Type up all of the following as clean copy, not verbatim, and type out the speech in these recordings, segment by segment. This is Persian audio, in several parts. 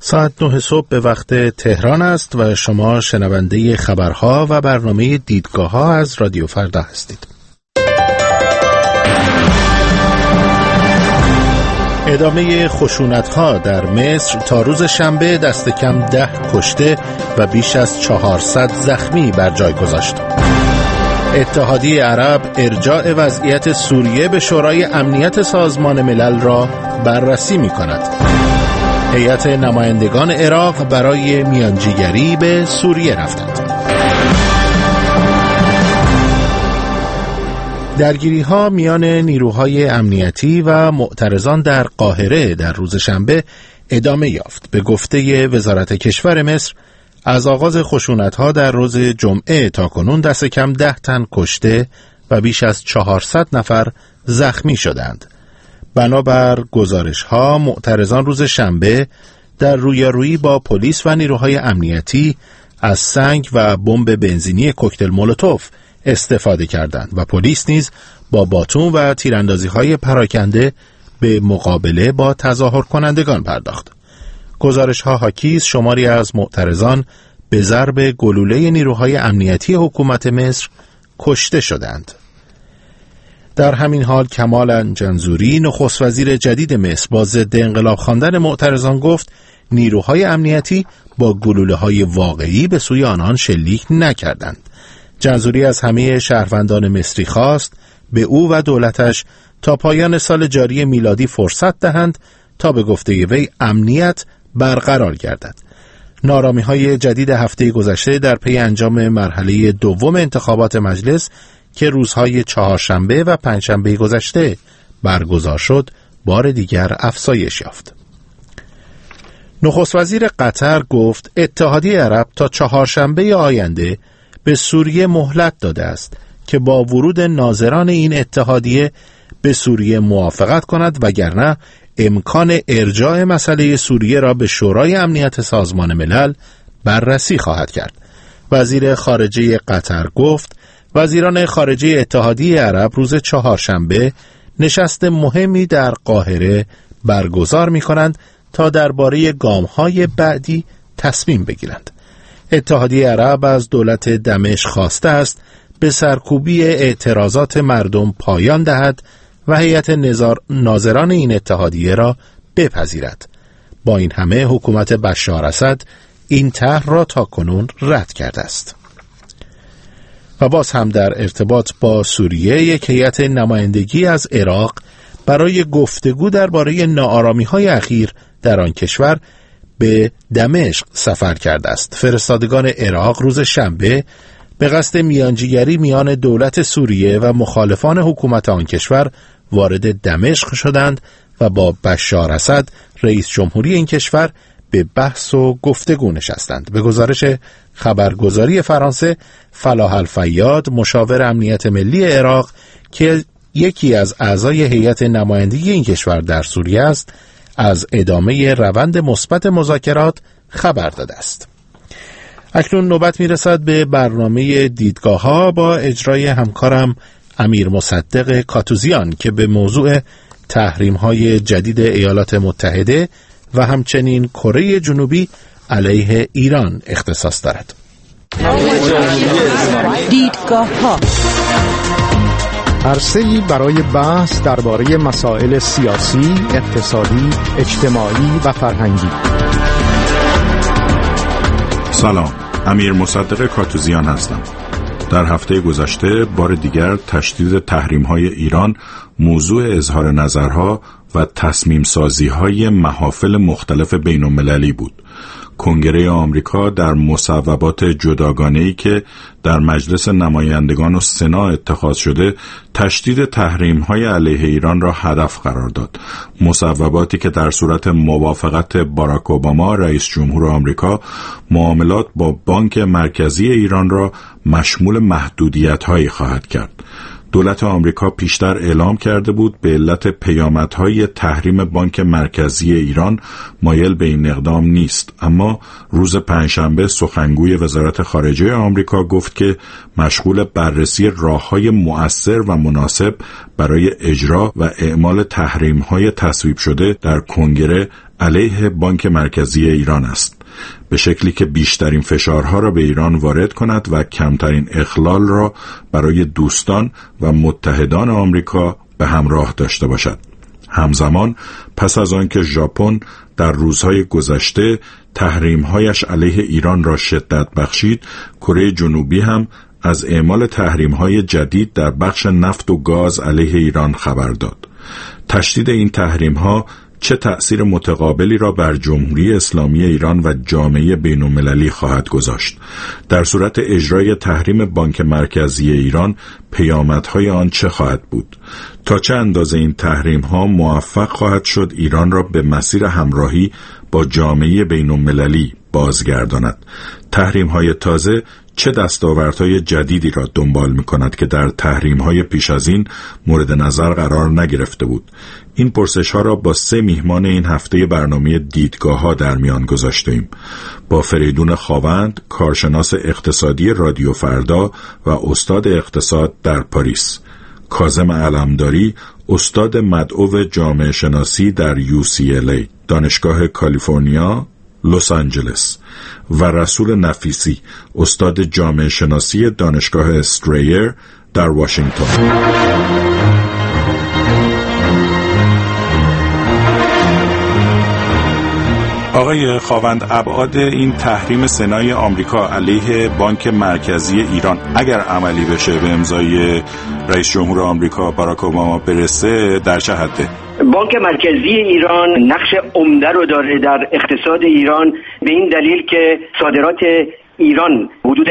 ساعت 9 صبح به وقت تهران است و شما شنونده خبرها و برنامه دیدگاه ها از رادیو فردا هستید. ادامه خشونت‌ها در مصر تا روز شنبه دست کم 10 کشته و بیش از 400 زخمی بر جای گذاشت. اتحادیه عرب ارجاع وضعیت سوریه به شورای امنیت سازمان ملل را بررسی می‌کند. هیئت نمایندگان عراق برای میانجیگری به سوریه رفتند. درگیری‌ها میان نیروهای امنیتی و معترضان در قاهره در روز شنبه ادامه یافت. به گفته وزارت کشور مصر، از آغاز خشونت‌ها در روز جمعه تا کنون دست کم 10 تن کشته و بیش از 400 نفر زخمی شدند. بنابر گزارش‌ها، معترضان روز شنبه در رویارویی با پلیس و نیروهای امنیتی از سنگ و بمب بنزینی کوکتل مولوتوف استفاده کردند و پلیس نیز با باتون و تیراندازی‌های پراکنده به مقابله با تظاهر کنندگان پرداخت. گزارش‌ها حاکی است شماری از معترضان به ضرب گلوله نیروهای امنیتی حکومت مصر کشته شدند. در همین حال کمال جنزوری، نخست وزیر جدید مصر، با ضد انقلاب خواندن معترضان گفت نیروهای امنیتی با گلوله‌های واقعی به سوی آنان شلیک نکردند. جنزوری از همه شهروندان مصری خواست به او و دولتش تا پایان سال جاری میلادی فرصت دهند تا به گفته وی امنیت برقرار گردد. نارامی‌های جدید هفته گذشته در پی انجام مرحله دوم انتخابات مجلس که روزهای چهارشنبه و پنجشنبه گذشته برگزار شد، بار دیگر افزایش یافت. نخست وزیر قطر گفت اتحادیه عرب تا چهارشنبه آینده به سوریه مهلت داده است که با ورود ناظران این اتحادیه به سوریه موافقت کند، وگرنه امکان ارجاع مسئله سوریه را به شورای امنیت سازمان ملل بررسی خواهد کرد. وزیر خارجه قطر گفت وزیران خارجه اتحادیه عرب روز چهارشنبه نشست مهمی در قاهره برگزار می‌کنند تا درباره گام‌های بعدی تصمیم بگیرند. اتحادیه عرب از دولت دمشق خواسته است به سرکوبی اعتراضات مردم پایان دهد و هیئت ناظران این اتحادیه را بپذیرد. با این همه حکومت بشار اسد این طرح را تاکنون رد کرده است. و باز هم در ارتباط با سوریه، یک هیئت نمایندگی از عراق برای گفتگو درباره ناآرامی‌های اخیر در آن کشور به دمشق سفر کرده است. فرستادگان عراق روز شنبه به قصد میانجیگری میان دولت سوریه و مخالفان حکومت آن کشور وارد دمشق شدند و با بشار اسد رئیس جمهوری این کشور به بحث و گفتگو نشستند. به گزارش خبرگزاری فرانسه، فلاح الفیاد، مشاور امنیت ملی عراق که یکی از اعضای هیئت نمایندگی این کشور در سوریه است، از ادامه روند مثبت مذاکرات خبر داده است. اکنون نوبت میرسد به برنامه دیدگاه ها با اجرای همکارم امیر مصدق کاتوزیان که به موضوع تحریم های جدید ایالات متحده و همچنین کره جنوبی علیه ایران اختصاص دارد. دیدگاه ها، عرصه‌ای برای بحث درباره مسائل سیاسی، اقتصادی، اجتماعی و فرهنگی. سلام، امیر مصدق کاتوزیان هستم. در هفته گذشته بار دیگر تشدید تحریم‌های ایران موضوع اظهار نظرها و تصمیم سازی‌های محافل مختلف بین‌المللی بود. کنگره آمریکا در مصوبات جداگانه‌ای که در مجلس نمایندگان و سنا اتخاذ شده تشدید تحریم‌های علیه ایران را هدف قرار داد. مصوباتی که در صورت موافقت باراک اوباما رئیس جمهور آمریکا معاملات با بانک مرکزی ایران را مشمول محدودیت‌هایی خواهد کرد. دولت آمریکا پیشتر اعلام کرده بود به علت پیامدهای تحریم بانک مرکزی ایران مایل به این اقدام نیست، اما روز پنجشنبه سخنگوی وزارت خارجه آمریکا گفت که مشغول بررسی راههای مؤثر و مناسب برای اجرا و اعمال تحریم‌های تصویب شده در کنگره علیه بانک مرکزی ایران است، به شکلی که بیشترین فشارها را به ایران وارد کند و کمترین اخلال را برای دوستان و متحدان آمریکا به همراه داشته باشد. همزمان پس از آنکه ژاپن در روزهای گذشته تحریم‌هایش علیه ایران را شدت بخشید، کره جنوبی هم از اعمال تحریم‌های جدید در بخش نفت و گاز علیه ایران خبر داد. تشدید این تحریم‌ها چه تأثیر متقابلی را بر جمهوری اسلامی ایران و جامعه بین‌المللی خواهد گذاشت؟ در صورت اجرای تحریم بانک مرکزی ایران پیامدهای آن چه خواهد بود؟ تا چه اندازه این تحریم‌ها موفق خواهد شد ایران را به مسیر همراهی با جامعه بین‌المللی بازگرداند؟ تحریم‌های تازه چه دستاوردهای جدیدی را دنبال می‌کند که در تحریم‌های پیش از این مورد نظر قرار نگرفته بود؟ این پرسش‌ها را با 3 میهمان این هفته برنامه دیدگاه‌ها در میان گذاشتیم. با فریدون خاوند، کارشناس اقتصادی رادیو فردا و استاد اقتصاد در پاریس، کاظم علمداری، استاد مدعو جامعه شناسی در UCLA، دانشگاه کالیفرنیا، لس آنجلس، و رسول نفیسی، استاد جامعه شناسی دانشگاه استرایر در واشنگتن. آقای خاوند، ابعاد این تحریم سنای آمریکا علیه بانک مرکزی ایران اگر عملی بشه به امضای رئیس جمهور آمریکا باراک اوباما برسه در چه حده؟ بانک مرکزی ایران نقش عمده رو داره در اقتصاد ایران، به این دلیل که صادرات ایران حدود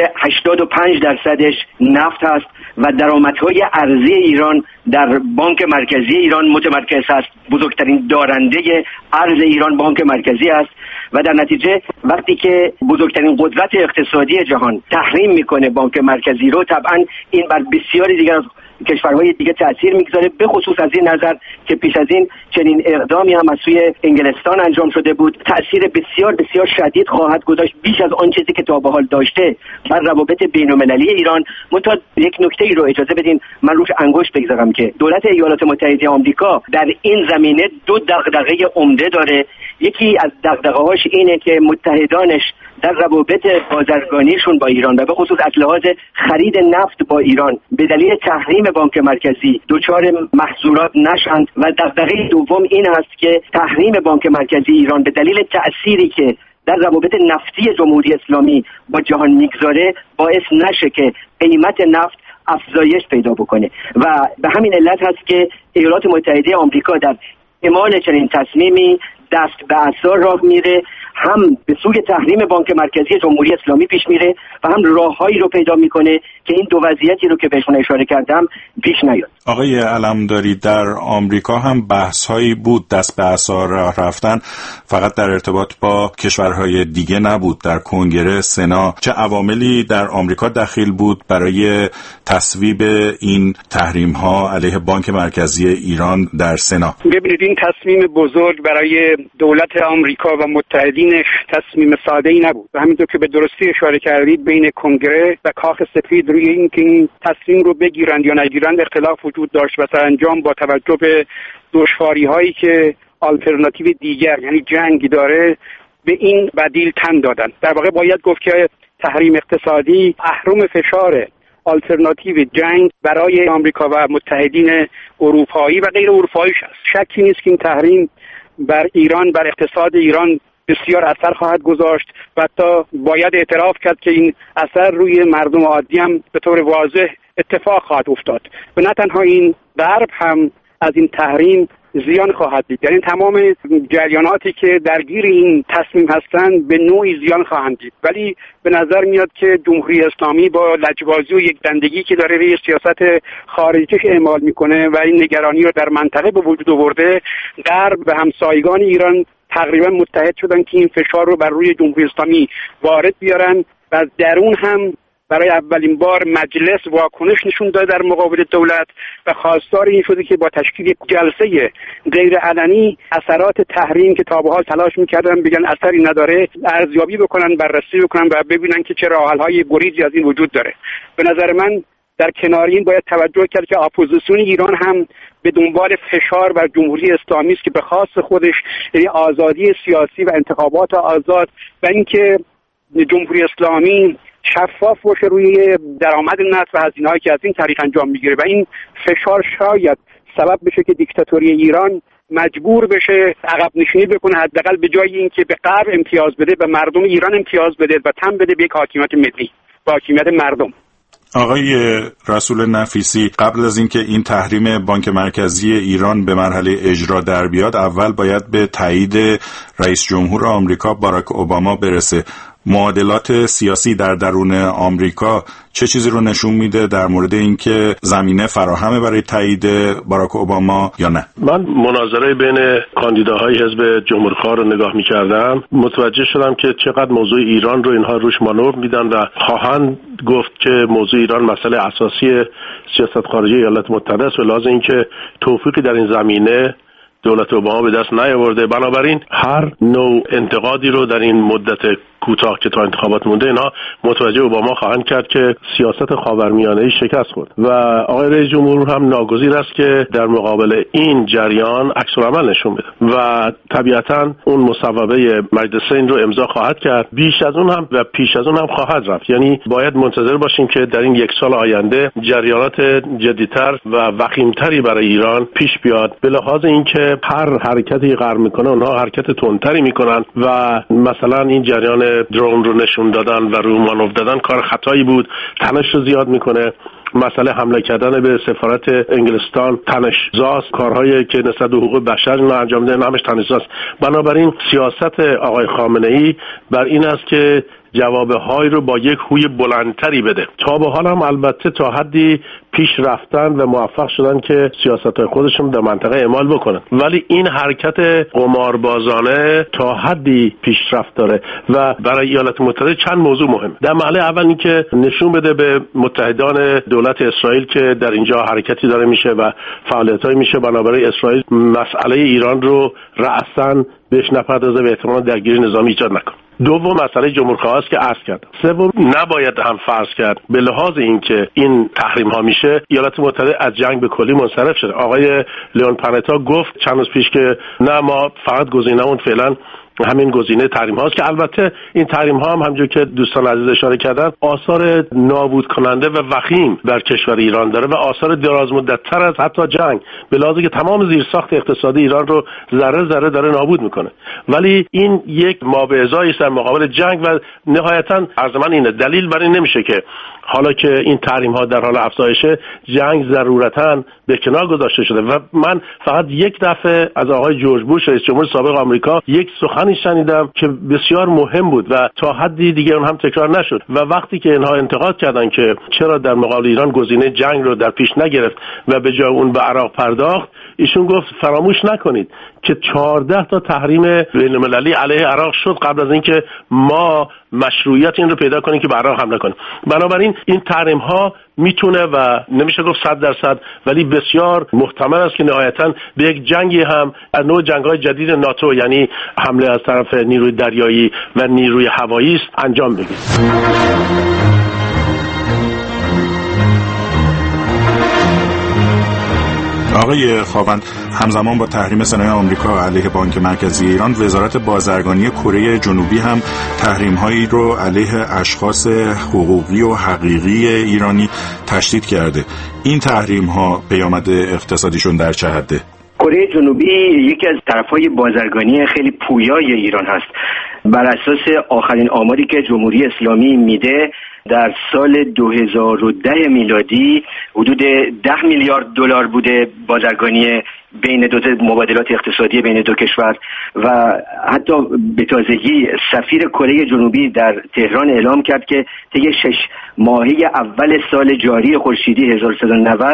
85% نفت هست و درآمدهای ارزی ایران در بانک مرکزی ایران متمرکز است. بزرگترین دارنده ارز ایران بانک مرکزی است و در نتیجه وقتی که بزرگترین قدرت اقتصادی جهان تحریم میکنه بانک مرکزی رو، طبعا این بر بسیاری دیگر از کشورهای دیگه تأثیر میگذاره، به خصوص از این نظر که پیش از این چنین اقدامی هم از سوی انگلستان انجام شده بود. تأثیر بسیار بسیار شدید خواهد گذاشت، بیش از آن چیزی که تا به حال داشته، بر روابط بین‌المللی ایران. منتها یک نکته‌ای رو اجازه بدین من روش انگشت بگذارم که دولت ایالات متحده آمریکا در این زمینه 2 دغدغه عمده داره. یکی از دغدغه‌هاش اینه که متحدانش در روابط بازرگانیشون با ایران و به خصوص از لحاظ خرید نفت با ایران به دلیل تحریم بانک مرکزی دچار محظورات نشند، و دغدغه دوم این است که تحریم بانک مرکزی ایران به دلیل تأثیری که در روابط نفتی جمهوری اسلامی با جهان میگذاره باعث نشه که قیمت نفت افزایش پیدا بکنه و به همین علت هست که ایالات متحده آمریکا در اعمال چنین تصمیمی دست به عصا راه میره، هم به سوی تحریم بانک مرکزی جمهوری اسلامی پیش میره و هم راههایی رو پیدا میکنه که این دو وضعیتی رو که بهشون اشاره کردم پیش نیاد. آقای علمداری، در آمریکا هم بحث‌هایی بود دست به عصا راه رفتن، فقط در ارتباط با کشورهای دیگه نبود. در کنگره سنا چه عواملی در آمریکا دخیل بود برای تصویب این تحریم‌ها علیه بانک مرکزی ایران در سنا؟ ببینید، این تصمیم بزرگ برای دولت آمریکا و متحدینش تصمیم ساده‌ای نبود و همینطور که به درستی اشاره کردید بین کنگره و کاخ سفید روی این که این تصمیم رو بگیرند یا نگیرند اختلاف وجود داشت و سرانجام با توجه به دشواری‌هایی که آلترناتیو دیگر یعنی جنگ داره به این بدیل تن دادن. در واقع باید گفت که تحریم اقتصادی اهرم فشار آلترناتیو جنگ برای آمریکا و متحدین اروپایی و غیر اروپاییش است. شکی نیست که این تحریم بر ایران، بر اقتصاد ایران بسیار اثر خواهد گذاشت و حتی باید اعتراف کرد که این اثر روی مردم عادی هم به طور واضح اتفاق خواهد افتاد و نه تنها این غرب هم از این تحریم زیان خواهد دید. یعنی تمام جریاناتی که درگیر این تصمیم هستند به نوعی زیان خواهند دید، ولی به نظر میاد که جمهوری اسلامی با لجبازی و یک دندگی که داره روی سیاست خارجیش اعمال میکنه و این نگرانی رو در منطقه به وجود آورده، غرب و همسایگان ایران تقریبا متحد شدن که این فشار رو بر روی جمهوری اسلامی وارد بیارن و درون هم برای اولین بار مجلس واکنش نشون داد در مقابل دولت و خواستار این شده که با تشکیل جلسه غیر علنی اثرات تحریم که تا به حال تلاش می‌کردن بگن اثری نداره ارزیابی بکنن، بررسی بکنن و ببینن که چه راه‌حل‌های گریزی از این وجود داره. به نظر من در کنار این باید توجه کرد که اپوزیسیون ایران هم به دنبال فشار بر جمهوری اسلامی است که به خاص خودش، یعنی آزادی سیاسی و انتخابات آزاد و اینکه جمهوری اسلامی شفاف باشه روی درآمد نفت و هزینه‌هایی که از این طریق انجام میگیره و این فشار شاید سبب بشه که دیکتاتوری ایران مجبور بشه عقب نشینی بکنه، حداقل به جای اینکه به غرب امتیاز بده به مردم ایران امتیاز بده و تن بده به یک حاکمیت ملی و حاکمیت مردم. آقای رسول نفیسی، قبل از اینکه این تحریم بانک مرکزی ایران به مرحله اجرا در بیاد، اول باید به تایید رئیس جمهور آمریکا باراک اوباما برسه. معادلات سیاسی در درون آمریکا چه چیزی رو نشون میده در مورد اینکه زمینه فراهمه برای تایید باراک اوباما یا نه؟ من مناظره بین کاندیداهای حزب جمهورخواه رو نگاه میکردم، متوجه شدم که چقدر موضوع ایران رو اینها روش مانور میدن و خواهند گفت که موضوع ایران مسئله اساسی سیاست خارجی ایالات متحده است و لازم اینکه توفیقی در این زمینه دولت اوباما به دست نیاورده. بنابراین هر نوع انتقادی رو در این مدت کوتاه که تا انتخابات مونده اینها متوجه اوباما خواهند کرد که سیاست خاورمیانه‌ای شکست خورد و آقای رئیس جمهور هم ناگزیر است که در مقابل این جریان عکس‌العمل نشون بده و طبیعتاً اون مصوبه مجلسین رو امضا خواهد کرد. بیش از اون هم و پیش از اون هم خواهد رفت. یعنی باید منتظر باشیم که در این یک سال آینده جریانات جدی‌تر و وخیم‌تری برای ایران پیش بیاد، به لحاظ اینکه هر حرکتی غرب میکنه اونها حرکت تندتری میکنن و مثلا این جریان درون رو نشون دادن و رو مانور دادن کار خطایی بود، تنش رو زیاد میکنه. مسئله حمله کردن به سفارت انگلستان تنش‌زاست، کارهایی که نسبت به حقوق بشر اینا انجام میدن همش تنش‌زاست. بنابراین سیاست آقای خامنه‌ای بر این است که جوابهایی رو با یک هوی بلندتری بده. تا به حال هم البته تا حدی پیش رفتن و موفق شدن که سیاست‌های خودشون در منطقه اعمال بکنن، ولی این حرکت قماربازانه تا حدی پیشرفت داره و برای ایالات متحده چند موضوع مهم. در مرحله اول این که نشون بده به متحدان دولت اسرائیل که در اینجا حرکتی داره میشه و فعالیتایی میشه، بنابراین اسرائیل مسئله ایران رو رأساً بهش نپردازه و احتمال درگیری نظامی ایجاد نکنه. دوم مسئله جمهورخواه است که عرض کردم. سوم نباید هم فرض کرد به لحاظ اینکه این تحریم ها میشه ایالات متحده از جنگ به کلی منصرف شده. آقای لیون پانتا گفت چند روز پیش که نه ما فقط گزینه‌مون فعلا همین گزینه تحریم هاست، که البته این تحریم ها هم همونجور که دوستان عزیز اشاره کردن آثار نابود کننده و وخیم بر کشور ایران داره و آثار دراز مدت تر از حتی جنگ، به لحاظی که تمام زیرساخت اقتصادی ایران رو ذره ذره داره نابود میکنه. ولی این یک مابعضایی است در مقابل جنگ و نهایتا عرض من اینه دلیل بر این نمیشه که حالا که این تحریم ها در حال افزایشه جنگ ضرورتاً به کنار گذاشته شده. و من فقط یک دفعه از آقای جورج بوش رئیس جمهور سابق آمریکا یک سخنی شنیدم که بسیار مهم بود و تا حدی دیگه اون هم تکرار نشد و وقتی که اینها انتقاد کردن که چرا در مقابل ایران گزینه جنگ رو در پیش نگرفت و به جای اون به عراق پرداخت، ایشون گفت فراموش نکنید که 14 تا تحریم بین‌المللی علیه عراق شد قبل از اینکه ما مشروعیت این رو پیدا کنیم که به عراق حمله کنیم. بنابراین این تحریم ها میتونه و نمیشه گفت 100%، ولی بسیار محتمل است که نهایتاً به یک جنگی هم از نوع جنگ‌های جدید ناتو، یعنی حمله از طرف نیروی دریایی و نیروی هوایی است، انجام بگیره. آقای خاوند، همزمان با تحریم صنایع آمریکا علیه بانک مرکزی ایران، وزارت بازرگانی کره جنوبی هم تحریم‌هایی رو علیه اشخاص حقوقی و حقیقی ایرانی تشدید کرده. این تحریم‌ها پیامد اقتصادیشون در چه حده؟ کره جنوبی یکی از طرف‌های بازرگانی خیلی پویای ایران هست. بر اساس آخرین آماری که جمهوری اسلامی میده، در سال 2010 میلادی حدود 10 میلیارد دلار بوده بازرگانی بین دو مبادلات اقتصادی بین دو کشور و حتی به تازگی سفیر کره جنوبی در تهران اعلام کرد که طی 6 ماهه اول سال جاری خورشیدی 1390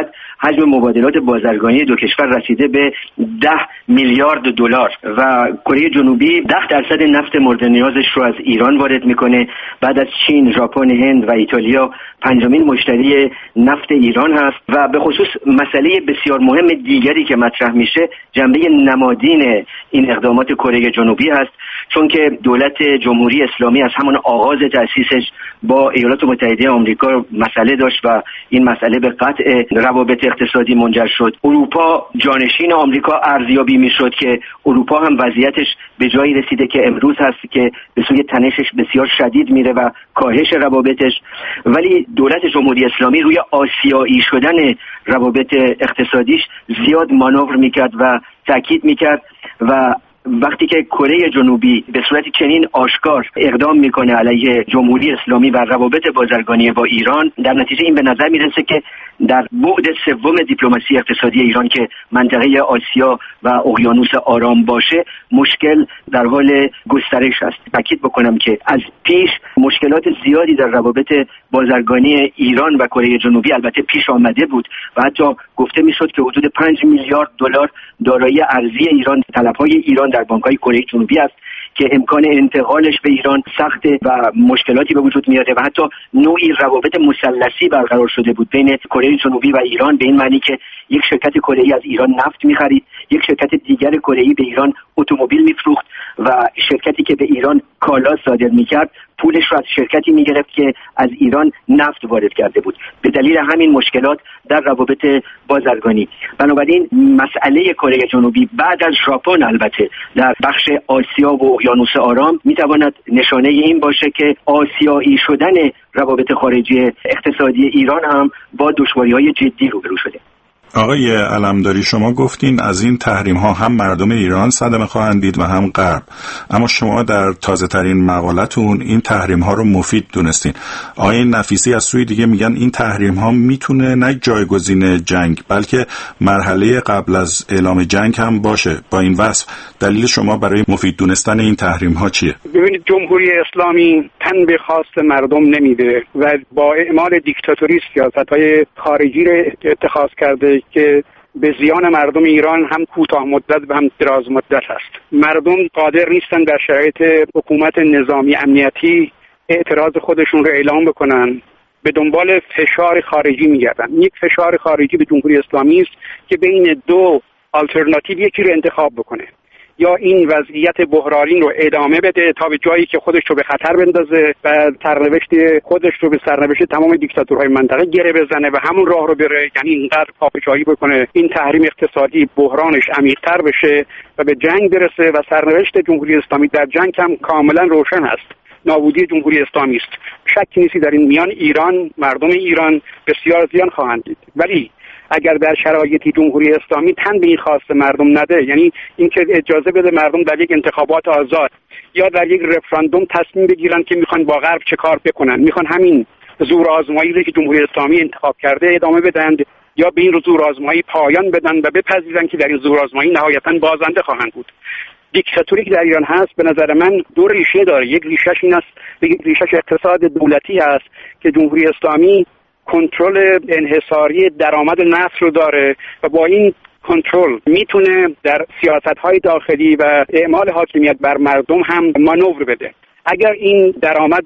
حجم مبادلات بازرگانی دو کشور رسیده به 10 میلیارد دلار و کره جنوبی 10% نفت مورد نیازش رو از ایران وارد میکنه. بعد از چین، ژاپن، هند و ایتالیا پنجمین مشتری نفت ایران هست. و به خصوص مسئله بسیار مهم دیگری که مطرح میشه جنبه نمادین این اقدامات کره جنوبی هست، چون که دولت جمهوری اسلامی از همان آغاز تأسیسش با ایالات متحده آمریکا مسئله داشت و این مسئله به قطع روابط اقتصادی منجر شد. اروپا جانشین آمریکا ارزیابی میشد که اروپا هم وضعیتش به جایی رسیده که امروز هست که به سوی تنشش بسیار شدید میره و کاهش روابطش. ولی دولت جمهوری اسلامی روی آسیایی شدن روابط اقتصادیش زیاد مانور میکرد و تاکید میکرد و وقتی که کره جنوبی به صورت چنین آشکار اقدام میکنه علیه جمهوری اسلامی و روابط بازرگانی با ایران، در نتیجه این به نظر میرسه که در بعد سوم دیپلماسی اقتصادی ایران که منطقه آسیا و اقیانوس آرام باشه، مشکل در حال گسترش است. تاکید بکنم که از پیش مشکلات زیادی در روابط بازرگانی ایران و کره جنوبی البته پیش آمده بود و حتی گفته میشد که حدود 5 میلیارد دلار دارایی ارزی ایران، طلب‌های ایران در بانک‌های کره جنوبی است که امکان انتقالش به ایران سخته و مشکلاتی به وجود میاره و حتی نوعی روابط مثلثی برقرار شده بود بین کره جنوبی و ایران، به این معنی که یک شرکت کره‌ای از ایران نفت می‌خرید، یک شرکت دیگر کره‌ای به ایران اتومبیل می‌فروخت و شرکتی که به ایران کالا صادر می‌کرد پولش را از شرکتی می‌گرفت که از ایران نفت وارد کرده بود. به دلیل همین مشکلات در روابط بازرگانی، بنابراین مسئله کره جنوبی بعد از ژاپن البته در بخش آسیا و اقیانوس آرام می‌تواند نشانه این باشه که آسیایی شدن روابط خارجی اقتصادی ایران هم با دشواری‌های جدی روبرو شده. آقای علمداری، شما گفتین از این تحریم ها هم مردم ایران صدمه خواهند دید و هم غرب، اما شما در تازه ترین مقالتون این تحریم ها رو مفید دونستین. آقای نفیسی از سوی دیگه میگن این تحریم ها میتونه نه جایگزین جنگ بلکه مرحله قبل از اعلام جنگ هم باشه. با این وصف دلیل شما برای مفید دونستن این تحریم ها چیه؟ ببینید، جمهوری اسلامی تن به خواست مردم نمیده و با اعمال دیکتاتوری سیاست‌های خارجی را اتخاذ کرده که به زیان مردم ایران هم کوتاه مدت و هم دراز مدت است. مردم قادر نیستن در شرایط حکومت نظامی امنیتی اعتراض خودشون رو اعلام بکنن، به دنبال فشار خارجی میگردن. یک فشار خارجی به جمهوری اسلامی است که بین دو آلترناتیو یکی رو انتخاب بکنه، یا این وضعیت بحرانی رو ادامه بده تا به جایی که خودش رو به خطر بندازه و سرنوشت خودش رو به سرنوشت تمام دیکتاتورهای منطقه گره بزنه و همون راه رو بره، یعنی اینقدر پافشاری بکنه این تحریم اقتصادی بحرانش عمیق‌تر بشه و به جنگ برسه و سرنوشت جمهوری اسلامی در جنگ هم کاملا روشن است. نابودی جمهوری اسلامی است. شکی نیستی در این میان ایران، مردم ایران بسیار زیان خواهند دید. ولی اگر در شرایطی جمهوری اسلامی تن به این خواست مردم نده، یعنی اینکه اجازه بده مردم در یک انتخابات آزاد یا در یک رفراندوم تصمیم بگیرن که میخوان با غرب چه کار بکنن، میخوان همین زور آزمایی رو که جمهوری اسلامی انتخاب کرده ادامه بدن یا به این زور آزمایی پایان بدن و بپذیرن که در این زور آزمایی نهایتاً بازنده خواهند بود. دیکتاتوری که در ایران هست به نظر من دو ریشه داره. یک ریشش این است، یک ریشش اقتصاد دولتی است که جمهوری اسلامی کنترل انحصاری درآمد نفت رو داره و با این کنترل میتونه در سیاست‌های داخلی و اعمال حاکمیت بر مردم هم مانور بده. اگر این درآمد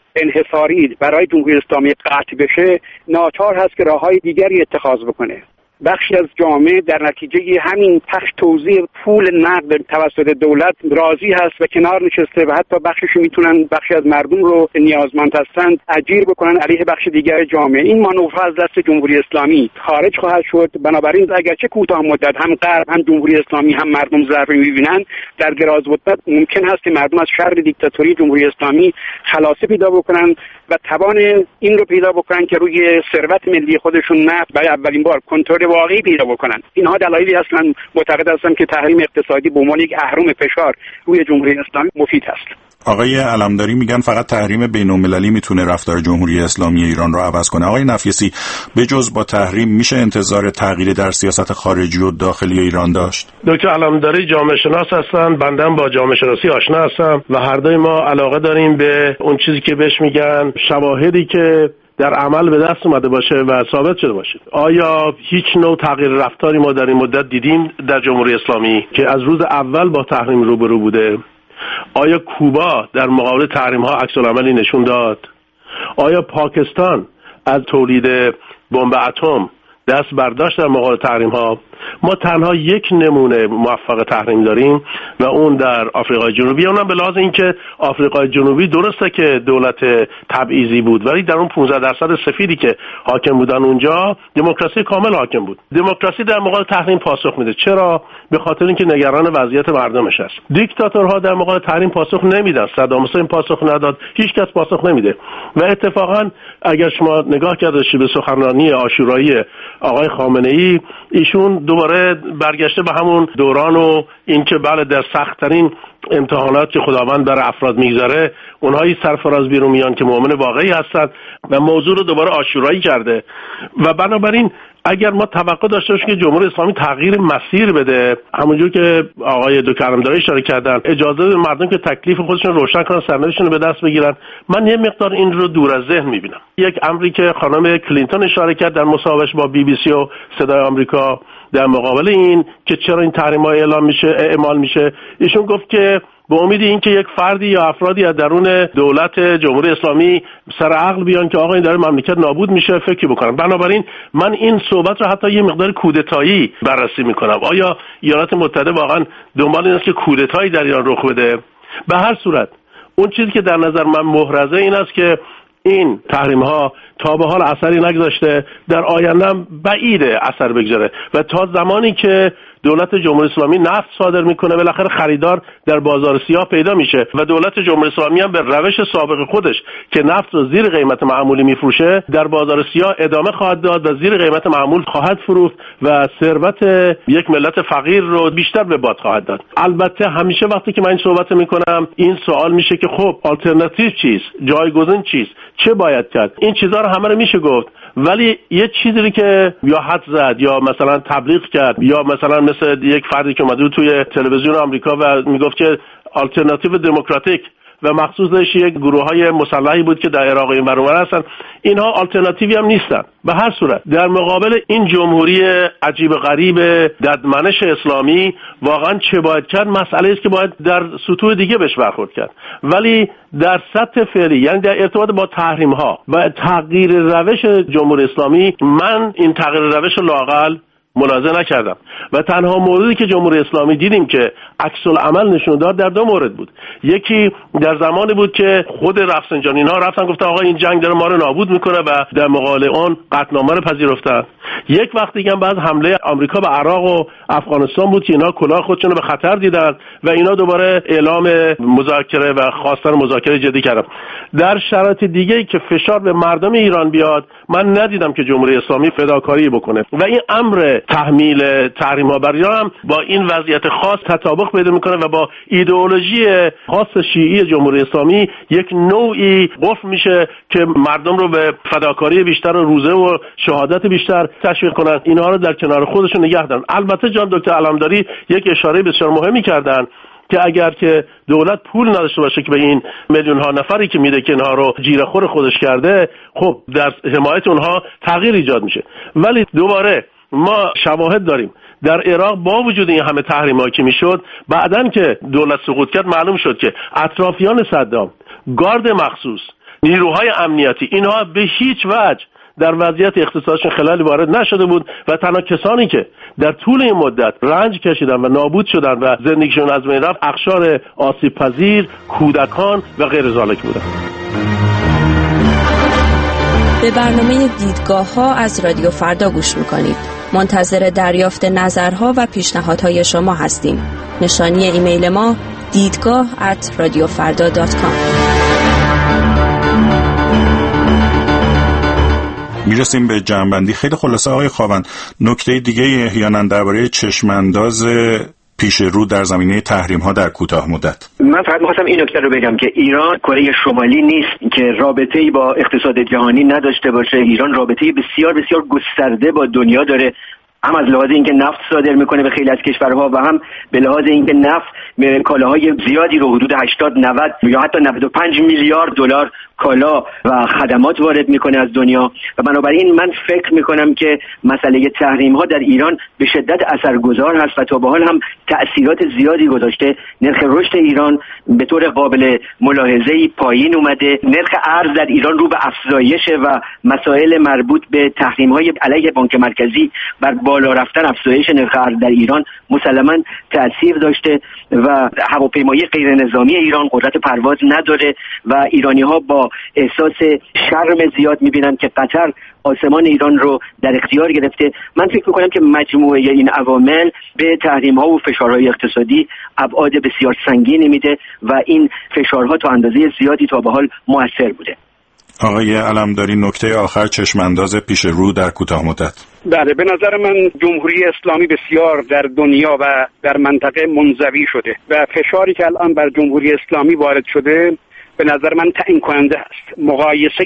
انحصاری برای جمهوری اسلامی قطع بشه، ناچار هست که راه‌های دیگری اتخاذ بکنه. بخشی از جامعه در نتیجه همین پخش توزیع پول نقد توسط دولت راضی هست و کنار نشسته و حتی بخشش میتونن بخشی از مردم رو نیازمند هستند اجیر بکنن علیه بخش دیگر جامعه. این مانورها از دست جمهوری اسلامی خارج خواهد شد. بنابراین اگرچه کوتاه مدت هم غرب هم جمهوری اسلامی هم مردم ضربه میبینن، در دراز مدت ممکن هست که مردم از شر دیکتاتوری جمهوری اسلامی خلاصی پیدا بکنن و توان این رو پیدا بکنن که روی ثروت ملی خودشون نفت برای اولین بار کنترل واقعی پیدا بکنن. اینها دلایلی هستن معتقد هستم که تحریم اقتصادی به عنوان یک اهرم فشار روی جمهوری اسلامی مفید است. آقای علمداری میگن فقط تحریم بین‌المللی میتونه رفتار جمهوری اسلامی ایران رو عوض کنه. آقای نفیسی، به جز با تحریم میشه انتظار تغییری در سیاست خارجی و داخلی ایران داشت؟ دکتر علمداری جامعه شناس هستن، بنده هم با جامعه شناسی آشنا هستم و هر دوی ما علاقه داریم به اون چیزی که بهش میگن شواهدی که در عمل به دست اومده باشه و ثابت شده باشه. آیا هیچ نوع تغییر رفتاری ما در این مدت دیدیم در جمهوری اسلامی که از روز اول با تحریم روبرو بوده؟ آیا کوبا در مقابل تحریم ها عکس العملی نشون داد؟ آیا پاکستان از تولید بمب اتم دست برداشت در مقابل تحریم ها؟ ما تنها یک نمونه موفق تحریم داریم و اون در آفریقای جنوبی. اونم به لحاظ اینکه آفریقای جنوبی درسته که دولت تبعیضی بود، ولی در اون 15% سفیدی که حاکم بودن اونجا دموکراسی کامل حاکم بود. دموکراسی در مقابل تحریم پاسخ میده. چرا؟ به خاطر اینکه نگران وضعیت مردمش است. دیکتاتورها در مقابل تحریم پاسخ نمیدن. صدام حسین پاسخ نداد، هیچ کس پاسخ نمیده. و اتفاقا اگر شما نگاه کرده باشید به سخنرانی عاشورایی آقای خامنه‌ای، ایشون دوباره برگشته به همون دوران و اینکه بله در سخت‌ترین امتحانات که خداوند بر افراد میگذاره اونهایی سرفراز بیرون میان که مؤمن واقعی هستند و موضوع رو دوباره عاشورایی کرده. و بنابراین اگر ما توقع داشته باشیم که جمهوری اسلامی تغییر مسیر بده، همونجور که آقای دکتر علمداری اشاره کردن، اجازه به مردم که تکلیف خودشون روشن کنن، سرنوشتشون رو به دست بگیرن، من یه مقدار این رو دور از ذهن میبینم. یک امری که خانم کلینتون اشاره کرد در مصاحبهش با BBC و صدای آمریکا در مقابل این که چرا این تحریم‌ها اعمال میشه، ایشون گفت که به امید این که یک فردی یا افرادی از درون دولت جمهوری اسلامی سر عقل بیان که آقا این داره مملکت نابود میشه فکر بکنن. بنابراین من این صحبت رو حتی یه مقدار کودتایی بررسی میکنم. آیا ایالات متحده واقعا دنبال این است که کودتایی در ایران رخ بده؟ به هر صورت اون چیزی که در نظر من محرزه این است که این تحریم ها تا به حال اثری نگذاشته، در آینده هم بعیده اثر بگذاره و تا زمانی که دولت جمهوری اسلامی نفت صادر میکنه بالاخره خریدار در بازار سیاه پیدا میشه و دولت جمهوری اسلامی هم به روش سابق خودش که نفت رو زیر قیمت معمولی میفروشه در بازار سیاه ادامه خواهد داد و زیر قیمت معمول خواهد فروخت و ثروت یک ملت فقیر رو بیشتر به باد خواهد داد. البته همیشه وقتی که من این صحبت میکنم این سوال میشه که خب آلترناتیو چیست؟ جایگزین چیست؟ چه باید کرد؟ این چیزا رو همه رو میشه گفت، ولی یه چیزی که یا حد زد یا مثلا تبلیغ کرد یا مثلا مثل یک فردی که اومده توی تلویزیون آمریکا و میگفت که آلترناتیو دموکراتیک و مخصوصش یک گروه‌های مسلحی بود که در عراق این ور اونور هستن، اینها آلترناتیوی هم نیستن. به هر صورت در مقابل این جمهوری عجیب غریب ددمنش اسلامی واقعا چه باید کرد مسئله است که باید در سطوح دیگه بهش برخورد کرد، ولی در سطح فعلی یعنی در ارتباط با تحریم ها و تغییر روش جمهوری اسلامی من این تغییر روش لااقل ملاحظه نکردم و تنها موردی که جمهوری اسلامی دیدیم که عکس العمل نشون داد در دو مورد بود. یکی در زمانی بود که خود رفسنجانی ها رفتن گفتن آقا این جنگ داره ما رو نابود میکنه و در مقابل اون قطعنامه رو پذیرفتن. یک وقت دیگه بعد حمله آمریکا به عراق و افغانستان بود که اینا کلاه خودشون رو به خطر دیدن و اینا دوباره اعلام مذاکره و خواستن مذاکره جدی کردن. در شرایط دیگه‌ای که فشار به مردم ایران بیاد من ندیدم که جمهوری اسلامی فداکاری بکنه و این امر تحمیل تحریم‌ها بر ایران هم با این وضعیت خاص تطابق پیدا میکنه و با ایدئولوژی خاص شیعی جمهوری اسلامی یک نوعی قفل میشه که مردم رو به فداکاری بیشتر و روزه و شهادت بیشتر تشویق کنن، اینها رو در کنار خودشون نگه دارن. البته جان دکتر علمداری یک اشاره بسیار مهمی کردن که اگر که دولت پول نداشته باشه که به این میلیون ها نفری که میده که اینها رو جیره‌خور خودش کرده، خب در حمایت اونها تغییر ایجاد میشه. ولی دوباره ما شواهد داریم در عراق با وجود این همه تحریم‌هایی که میشد، بعدن که دولت سقوط کرد معلوم شد که اطرافیان صدام، گارد مخصوص، نیروهای امنیتی، اینها به هیچ وجه در وضعیت اقتصادشون خلالی وارد نشده بود و تنها کسانی که در طول این مدت رنج کشیدن و نابود شدن و زندگیشون از بین رفت اقشار آسیب پذیر، کودکان و غیر ذالک بودن. به برنامه دیدگاه‌ها از رادیو فردا گوش می‌کنید. منتظر دریافت نظرها و پیشنهادهای شما هستیم. نشانی ایمیل ما دیدگاه@radiofarda.com. میرسیم به جمع‌بندی. خیلی خلاصه آقای خاوند، نکته دیگه احیانا درباره چشمانداز پیش رو در زمینه تحریم ها در کوتاه مدت. من فقط می‌خواستم این نکته رو بگم که ایران کره شمالی نیست که رابطه‌ای با اقتصاد جهانی نداشته باشه. ایران رابطه‌ای بسیار بسیار گسترده با دنیا داره. هم از لحاظ اینکه نفت صادر میکنه به خیلی از کشورها و هم به لحاظ اینکه نفت کالاهای زیادی رو حدود 80 90 یا حتی 95 میلیارد دلار کالا و خدمات وارد میکنه از دنیا و بنابراین من فکر میکنم که مسئله تحریم ها در ایران به شدت اثرگذار هست و تا به حال هم تأثیرات زیادی گذاشته. نرخ رشد ایران به طور قابل ملاحظه‌ای پایین اومده، نرخ ارز در ایران رو به افزایش و مسائل مربوط به تحریم های علیه بانک مرکزی بر بالا رفتن افزایش نرخ ارز در ایران مسلماً تأثیر داشته و هواپیمایی غیر نظامی ایران قدرت پرواز نداره و ایرانی ها با احساس شرم زیاد میبینن که قطر آسمان ایران رو در اختیار گرفته. من فکر میکنم که مجموعه این عوامل به تحریم ها و فشارهای اقتصادی ابعاد بسیار سنگینی میده و این فشارها تا اندازه زیادی تا به حال مؤثر بوده. آقای علمداری، نکته آخر چشمانداز پیش رو در کوتاه مدت. بله، به نظر من جمهوری اسلامی بسیار در دنیا و در منطقه منزوی شده و فشاری که الان بر جمهوری اسلامی وارد شده به نظر من تعیین کننده است. مقایسه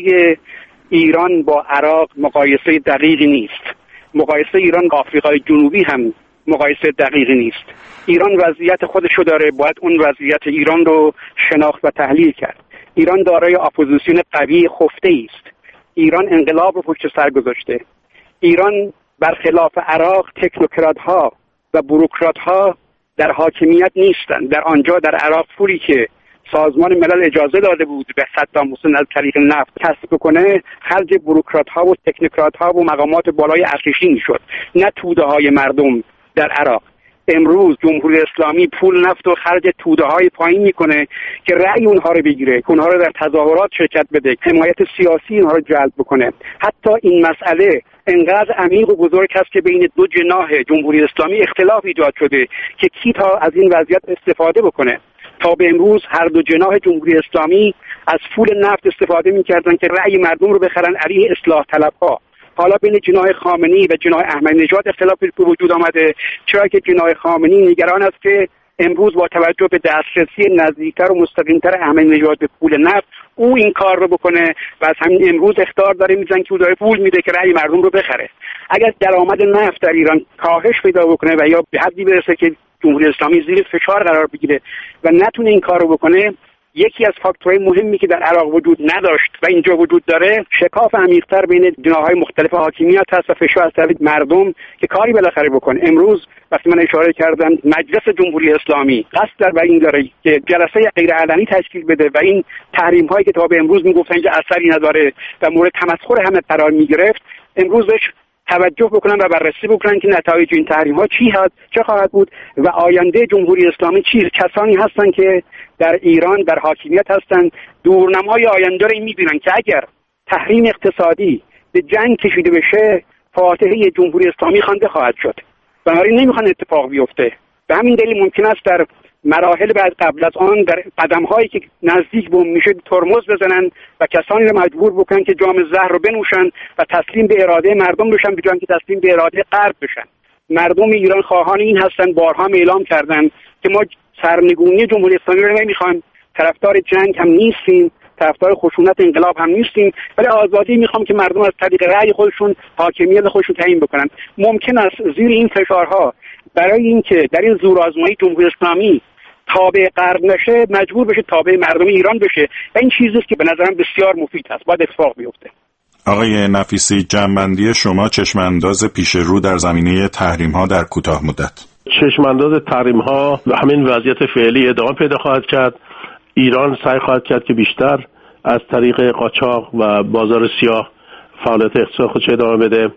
ایران با عراق مقایسه دقیقی نیست. مقایسه ایران با آفریقای جنوبی هم مقایسه دقیقی نیست. ایران وضعیت خودشو داره، باید اون وضعیت ایران رو شناخت و تحلیل کرد. ایران دارای اپوزیسیون قوی خفته است. ایران انقلاب رو پشت سر گذاشته. ایران برخلاف عراق تکنوکرات ها و بوروکرات ها در حاکمیت نیستند. در آنجا در عراق پولی که سازمان ملل اجازه داده بود به صدام حسین از طریق نفت کسب کنه خرج بوروکرات ها و تکنوکرات ها و مقامات بالای ارتشی میشد، نه توده های مردم در عراق. امروز جمهوری اسلامی پول نفت و خرج توده های پایین میکنه که رأی اونها رو بگیره، که اونها رو در تظاهرات شرکت بده، حمایت سیاسی اونها رو جلب بکنه. حتی این مسئله انقدر عمیق و بزرگ است که بین دو جناح جمهوری اسلامی اختلاف ایجاد شده که کی تا از این وضعیت استفاده بکنه. تا به امروز هر دو جناح جمهوری اسلامی از پول نفت استفاده می‌کردند که رأی مردم رو بخرن علیه اصلاح طلب‌ها. حالا بین جناح خامنه‌ای و جناح احمدی نژاد اختلاف به وجود آمده، چرا که جناح خامنه‌ای نگران است که امروز با توجه به دسترسی نزدیکتر و مستقیمتر احمدی نژاد به پول نفت او این کار رو بکنه و از همین امروز اخطار داره میزنه که او داره پول میده که رأی مردم رو بخره. اگر درآمد نفت در ایران کاهش پیدا بکنه و یا به حدی برسه که جمهوری اسلامی زیر فشار قرار بگیره و نتونه این کار رو بکنه، یکی از فاکتورهای مهمی که در عراق وجود نداشت و اینجا وجود داره شکاف عمیق‌تر بین جناح‌های مختلف حاکمیت هست و فشار از طرف مردم که کاری بالاخره بکنه. امروز وقتی من اشاره کردم مجلس جمهوری اسلامی قصد بر این داره که جلسه غیرعلنی تشکیل بده و این تحریم‌هایی که تا به امروز میگفتن که اثری نداره و مورد تمسخر همه قرار میگرفت، امروز بهش توجه بکنن و بررسی بکنن که نتایج این تحریم ها چی هست، چه خواهد بود و آینده جمهوری اسلامی چیست. کسانی هستن که در ایران در حاکمیت هستن، دورنمای آینده رو این میبینن که اگر تحریم اقتصادی به جنگ کشیده بشه فاتحه جمهوری اسلامی خوانده خواهد شد. بنابراین نمیخوان اتفاق بیفته. به همین دلیل ممکن است در مراحل بعد قبل از آن در قدم‌هایی که نزدیک به میشه ترمز بزنن و کسانی رو مجبور بکنن که جام زهر رو بنوشن و تسلیم به اراده مردم بشن بجای که تسلیم به اراده غرب بشن. مردم ایران خواهان این هستن، بارها اعلام کردن که ما سرنگونی جمهوری اسلامی رو نمیخوایم، طرفدار جنگ هم نیستیم، طرفدار خشونت انقلاب هم نیستیم، ولی آزادی میخوام که مردم از طریق رأی خودشون حاکمیت خودشون تعیین بکنن. ممکن است زیر این فشارها برای اینکه در این زورآزمایی جمهوری اسلامی تابع غرب نشه مجبور بشه تابع مردم ایران بشه و این چیزی است که به نظرم بسیار مفید است، باید اتفاق بیفته. آقای نفیسی، جمع‌بندی شما چشم‌انداز پیش رو در زمینه تحریم‌ها در کوتاه مدت. چشم‌انداز تحریم‌ها همین وضعیت فعلی ادامه پیدا خواهد کرد. ایران سعی خواهد کرد که بیشتر از طریق قاچاق و بازار سیاه فعالیت اقتصادی خودش ادامه بده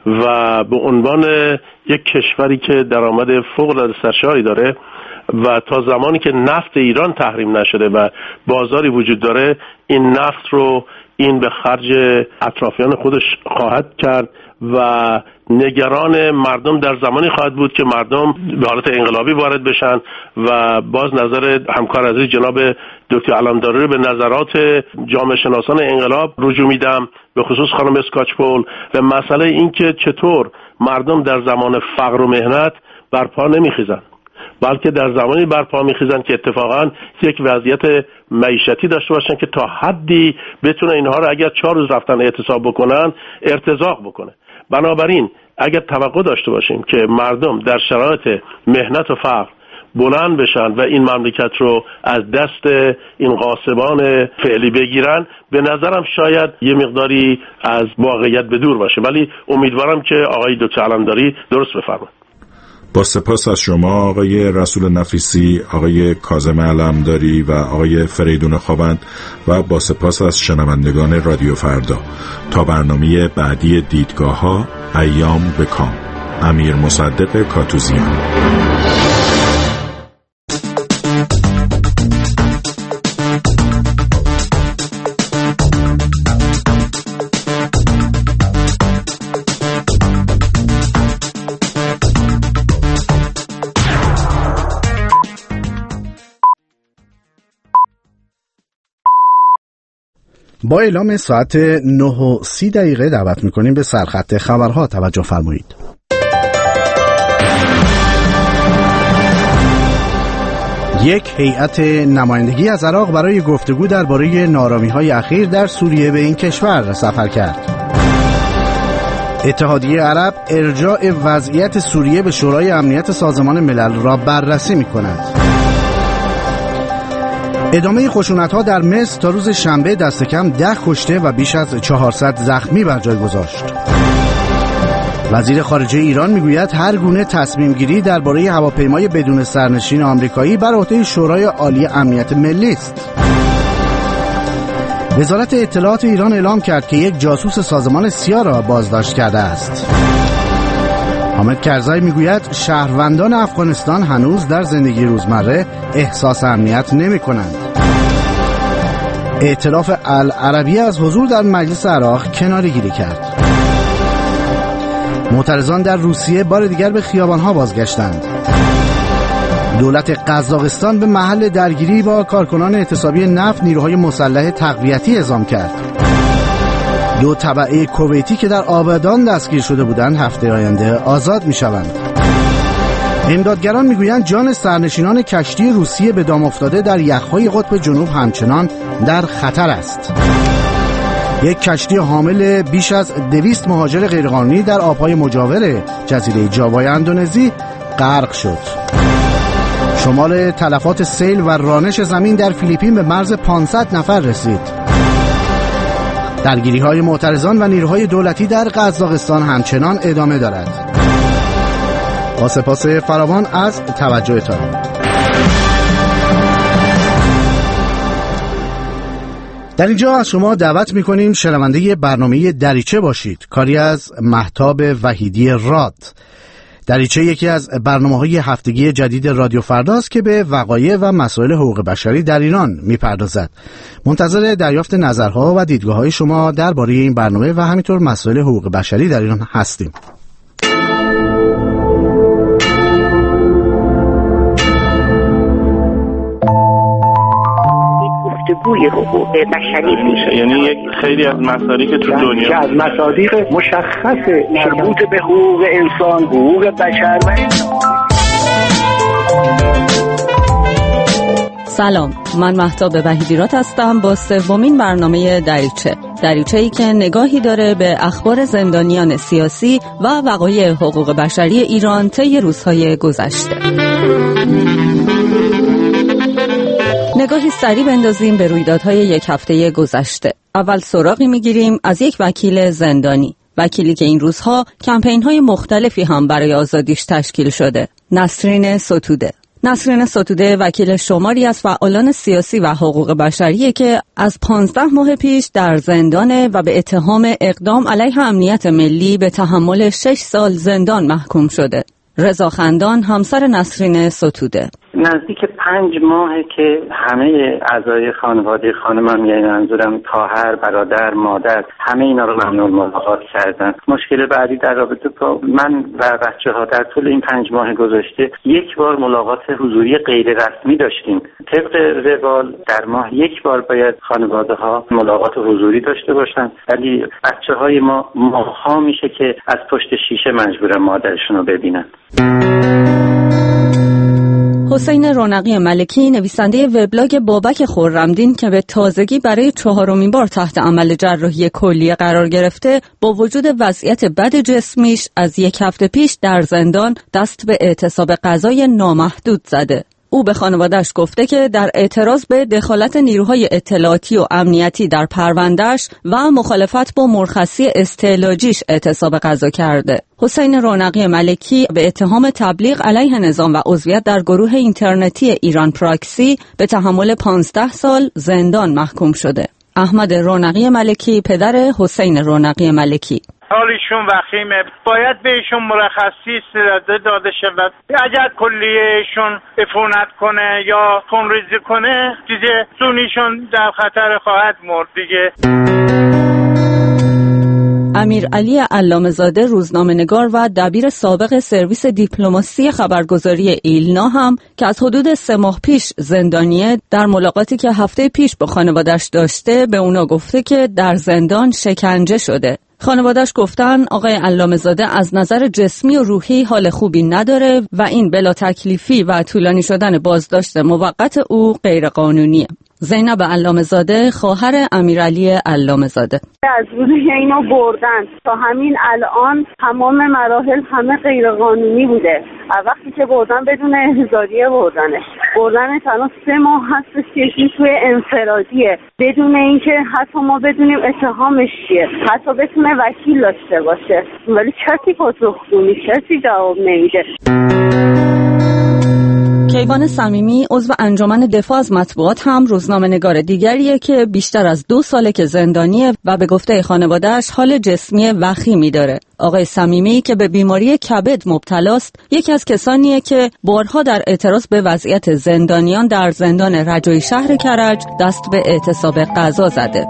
و به عنوان یک کشوری که درآمد فوق‌العاده سرشاری داره و تا زمانی که نفت ایران تحریم نشده و بازاری وجود داره این نفت رو این به خرج اطرافیان خودش خواهد کرد و نگران مردم در زمانی خواهد بود که مردم به حالت انقلابی وارد بشن و باز نظر همکار عزیز جناب دکتر علمداری رو به نظرات جامعه شناسان انقلاب رجوع میدم، به خصوص خانم اسکاچپول، و مسئله این که چطور مردم در زمان فقر و مهنت برپا نمیخیزن بلکه در زمانی برپا میخیزن که اتفاقا یک وضعیت معیشتی داشته باشن که تا حدی بتونه اینها رو اگر 4 روز رفتن اعتصاب بکنن ارتزاق بکنه. بنابراین اگر توقع داشته باشیم که مردم در شرایط مهنت و فقر بلند بشن و این مملکت رو از دست این غاصبان فعلی بگیرن، به نظرم شاید یه مقداری از واقعیت به دور باشه، ولی امیدوارم که آقای دکتر علمداری درست بفرمایند. با سپاس از شما آقای رسول نفیسی، آقای کاظم علمداری و آقای فریدون خوابند و با سپاس از شنوندگان رادیو فردا. تا برنامه بعدی دیدگاه‌ها، ایام بکام. امیر مصدق کاتوزیان. با اعلام ساعت 9:30 دعوت میکنیم به سرخط خبرها توجه فرمایید. یک هیئت نمایندگی از عراق برای گفتگو درباره ناآرامی‌های اخیر در سوریه به این کشور سفر کرد. اتحادیه عرب ارجاع وضعیت سوریه به شورای امنیت سازمان ملل را بررسی می‌کند. ادامه خشونت‌ها در مصر تا روز شنبه دست کم 10 کشته و بیش از 400 زخمی بر جای گذاشت. وزیر خارجه ایران میگوید هر گونه تصمیم گیری درباره هواپیمای بدون سرنشین آمریکایی بر عهده شورای عالی امنیت ملی است. وزارت اطلاعات ایران اعلام کرد که یک جاسوس سازمان سیا را بازداشت کرده است. حامد کرزی میگوید شهروندان افغانستان هنوز در زندگی روزمره احساس امنیت نمی‌کنند. ائتلاف العربیه از حضور در مجلس عراق کناره‌گیری کرد. معترضان در روسیه بار دیگر به خیابان‌ها بازگشتند. دولت قزاقستان به محل درگیری با کارکنان اعتصابی نفت نیروهای مسلح تقویتی اعزام کرد. 2 تبعه کویتی که در آبادان دستگیر شده بودند هفته آینده آزاد می‌شوند. امدادگران میگویند جان سرنشینان کشتی روسیه به دام افتاده در یخ‌های قطب جنوب همچنان در خطر است. یک کشتی حامل بیش از 200 مهاجر غیرقانونی در آب‌های مجاور جزیره جاوای اندونزی غرق شد. شمار تلفات سیل و رانش زمین در فیلیپین به مرز 500 نفر رسید. درگیری‌های معترضان و نیروهای دولتی در قزاقستان همچنان ادامه دارد. با سپاس فراوان از توجهتان. در اینجا از شما دعوت می‌کنیم شنونده برنامه دریچه باشید، کاری از مهتاب وحیدی راد. دریچه یکی از برنامه‌های هفتگی جدید رادیو فرداست که به وقایع و مسائل حقوق بشری در ایران می‌پردازد. منتظر دریافت نظرها و دیدگاه‌های شما درباره این برنامه و همینطور مسائل حقوق بشری در ایران هستیم. گفتگوی حقوق بشری میشه، یعنی یک خیلی از مصادیق که تو دنیا از مصادیق مشخص مربوط به حقوق انسان، حقوق بشر و سلام، من مهتاب وحیدی هستم با سومین برنامه دریچه‌ای که نگاهی داره به اخبار زندانیان سیاسی و وقایع حقوق بشری ایران طی روزهای گذشته. نگاهی سریع بندازیم به رویدادهای یک هفته گذشته. اول سراغی میگیریم از یک وکیل زندانی، وکیلی که این روزها کمپین‌های مختلفی هم برای آزادیش تشکیل شده. نسرین ستوده وکیل شماری از فعالان سیاسی و حقوق بشریه که از 15 ماه پیش در زندانه و به اتهام اقدام علیه امنیت ملی به تحمل 6 سال زندان محکوم شده. رضا خندان همسر نسرین ستوده: نزدیک 5 ماهه که همه اعضای خانواده خانمم، یعنی منظورم خواهر، برادر، مادر، همه اینا رو ممنوع ملاقات کردن. مشکل بعدی در رابطه با من و بچه‌ها در طول این 5 ماه گذشته یک بار ملاقات حضوری غیر رسمی داشتیم. طبق روال در ماه یک بار باید خانواده‌ها ملاقات حضوری داشته باشن، ولی بچه‌های ما ماه‌ها میشه که از پشت شیشه مجبورن مادرشون رو ببینن. حسین رونقی ملکی، نویسنده وبلاگ بابک خرمدین که به تازگی برای 4مین بار تحت عمل جراحی کلیه قرار گرفته، با وجود وضعیت بد جسمیش از 1 هفته پیش در زندان دست به اعتصاب غذای نامحدود زده. او به خانواده‌اش گفته که در اعتراض به دخالت نیروهای اطلاعاتی و امنیتی در پرونده‌اش و مخالفت با مرخصی استعلاجیش اعتصاب غذا کرده. حسین رونقی ملکی به اتهام تبلیغ علیه نظام و عضویت در گروه اینترنتی ایران پراکسی به تحمل 15 سال زندان محکوم شده. احمد رونقی ملکی، پدر حسین رونقی ملکی: حالشون وخیمه، باید بهشون مرخصی استعداد داده شود. اگر کلیهشون عفونت کنه یا خونریزی کنه، دیگه جونشون در خطر خواهد مرد دیگه. امیرعلی علامه‌زاده، روزنامه‌نگار و دبیر سابق سرویس دیپلماسی خبرگزاری ایلنا هم که از حدود 3 ماه پیش زندانیه، در ملاقاتی که هفته پیش با خانواده‌اش داشته به اونا گفته که در زندان شکنجه شده. خانواده‌اش گفتن آقای علامه‌زاده از نظر جسمی و روحی حال خوبی نداره و این بلا تکلیفی و طولانی شدن بازداشت موقت او غیر قانونیه. زینب علامه‌زاده، خواهر امیرعلی علامه‌زاده: از روزی اینا بردن تا همین الان تمام مراحل همه غیر قانونی بوده. وقتی که بردن بدون احضاریه بردن تنها 3 ماه هستش که توی انفرادیه، بدون اینکه حتی ما بدونیم اتهامش چیه، حتی بتونه وکیل داشته باشه، ولی کسی پاسخگویی، کسی جواب نمیده. کیوان صمیمی، عضو انجمن دفاع از مطبوعات، هم روزنامه‌نگار دیگریه که بیشتر از 2 ساله که زندانیه و به گفته خانواده‌اش حال جسمی وخیمی داره. آقای صمیمی که به بیماری کبد مبتلاست، یکی از کسانیه که بارها در اعتراض به وضعیت زندانیان در زندان رجایی شهر کرج دست به اعتصاب غذا زده.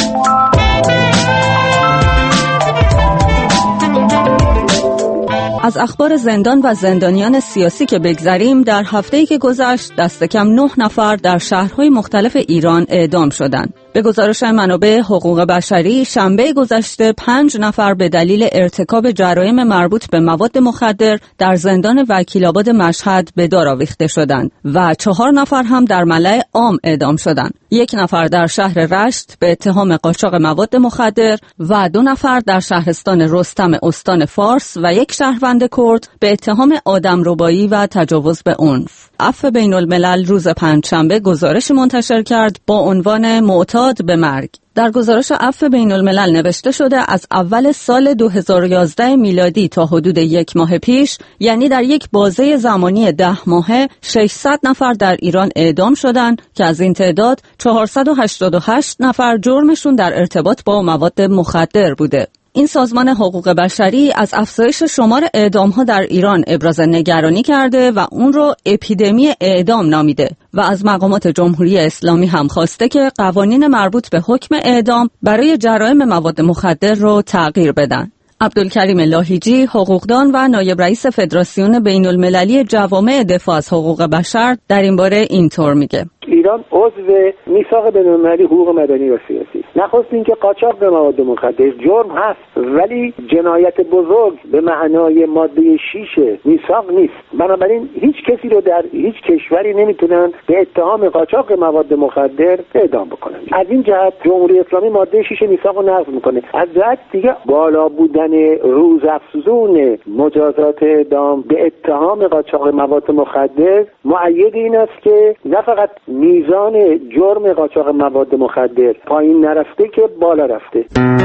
از اخبار زندان و زندانیان سیاسی که بگذریم، در هفته‌ای که گذشت دست کم 9 نفر در شهرهای مختلف ایران اعدام شدند. به گزارش منابع حقوق بشری، شنبه گذشته 5 نفر به دلیل ارتکاب جرایم مربوط به مواد مخدر در زندان وکیل‌آباد مشهد به دار آویخته شدند و 4 نفر هم در ملأ عام اعدام شدند. 1 نفر در شهر رشت به اتهام قاچاق مواد مخدر و 2 نفر در شهرستان رستم استان فارس و 1 شهروند کرد به اتهام آدمربایی و تجاوز به عنف. عفو بین الملل روز پنجشنبه گزارش منتشر کرد با عنوان معتاد به مرگ. در گزارش عفو بین الملل نوشته شده از اول سال 2011 میلادی تا حدود 1 ماه پیش، یعنی در یک بازه زمانی 10 ماهه، 600 نفر در ایران اعدام شدند که از این تعداد 488 نفر جرمشون در ارتباط با مواد مخدر بوده. این سازمان حقوق بشری از افزایش شمار اعدام‌ها در ایران ابراز نگرانی کرده و اون رو اپیدمی اعدام نامیده و از مقامات جمهوری اسلامی هم خواسته که قوانین مربوط به حکم اعدام برای جرایم مواد مخدر رو تغییر بدن. عبدالکریم لاهیجی، حقوقدان و نایب رئیس فدراسیون بین المللی جوامع دفاع از حقوق بشر، در این باره اینطور میگه: ایران عضو میثاق بین‌المللی حقوق مدنی و سیاسی. نخست اینکه قاچاق به مواد مخدر جرم هست، ولی جنایت بزرگ به معنای ماده 6 میثاق نیست. بنابراین هیچ کسی رو در هیچ کشوری نمیتونن به اتهام قاچاق مواد مخدر اعدام بکنن. از این جهت جمهوری اسلامی ماده 6 میثاق رو نقض میکنه. از جهت دیگه بالا بودن روزافزون مجازات اعدام به اتهام قاچاق مواد مخدر مؤید این است که نه فقط میزان جرم قاچاق مواد مخدر پایین نرفته که بالا رفته.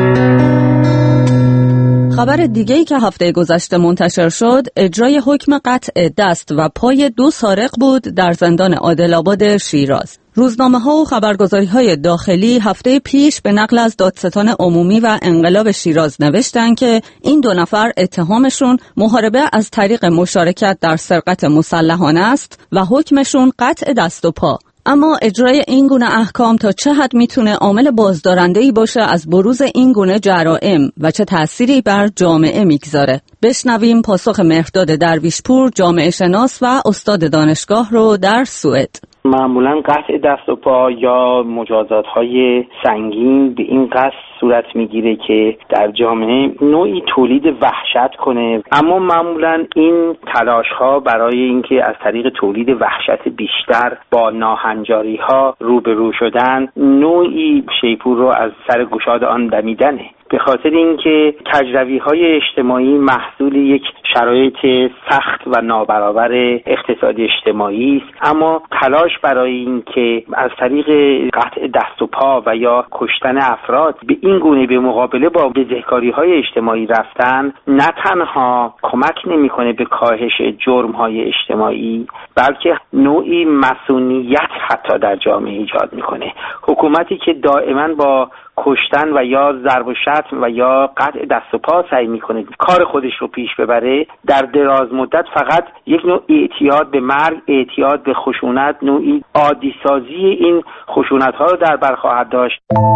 خبر دیگه‌ای که هفته گذشته منتشر شد، اجرای حکم قطع دست و پای 2 سارق بود در زندان عادل‌آباد شیراز. روزنامه‌ها و خبرگزاری‌های داخلی هفته پیش به نقل از دادستان عمومی و انقلاب شیراز نوشتند که این 2 نفر اتهامشون محاربه از طریق مشارکت در سرقت مسلحانه است و حکمشون قطع دست و پا. اما اجرای این گونه احکام تا چه حد میتونه عامل بازدارنده‌ای باشه از بروز این گونه جرائم و چه تأثیری بر جامعه میگذاره؟ بشنویم پاسخ مهرداد درویشپور، جامعه شناس و استاد دانشگاه رو در سوئد. معمولا قطع دست و پا یا مجازات‌های سنگین به این قصد صورت میگیره که در جامعه نوعی تولید وحشت کنه، اما معمولا این تلاش‌ها برای اینکه از طریق تولید وحشت بیشتر با ناهنجاری‌ها روبرو شدن نوعی شیپور رو از سر گشاد آن دمیدنه، به خاطر اینکه کجروی‌های اجتماعی محصول یک شرایط سخت و نابرابر اقتصادی اجتماعی است، اما تلاش برای اینکه از طریق قطع دست و پا و یا کشتن افراد به این گونه به مقابله با بزهکاری‌های اجتماعی رفتن نه تنها کمک نمی‌کنه به کاهش جرم‌های اجتماعی، بلکه نوعی مصونیت حتی در جامعه ایجاد می‌کنه. حکومتی که دائما با کشتن و یا ضرب و شتم و یا قطع دست و پا سعی میکنه کار خودش رو پیش ببره، در دراز مدت فقط یک نوع اعتیاد به مرگ، اعتیاد به خشونت، نوعی عادی سازی این خشونت ها رو در بر خواهد داشت.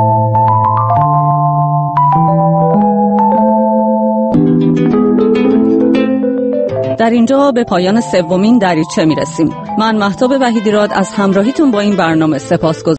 در اینجا به پایان سومین دریچه میرسیم. من مهتاب وحیدیراد از همراهیتون با این برنامه سپاسگزارم.